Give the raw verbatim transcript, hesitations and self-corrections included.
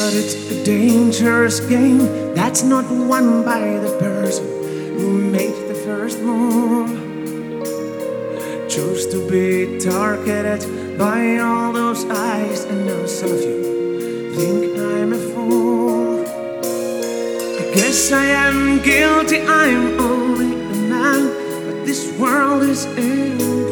But it's a dangerous game that's not won by the person who made the first move. Choose to be targeted by all those eyes, and now some of you think I'm a fool. I guess I am guilty, I'm only a man, but this world is in